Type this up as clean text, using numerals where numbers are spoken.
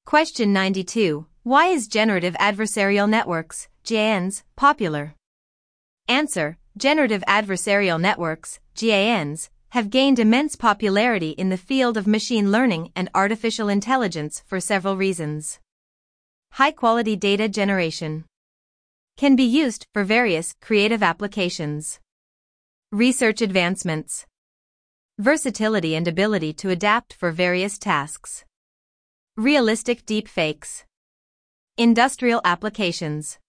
Question 92. Why is generative adversarial networks, GANs, popular? Answer. Generative adversarial networks, GANs, have gained immense popularity in the field of machine learning and artificial intelligence for several reasons. High-quality data generation can be used for various creative applications. Research advancements. Versatility and ability to adapt for various tasks. Realistic deepfakes. Industrial applications.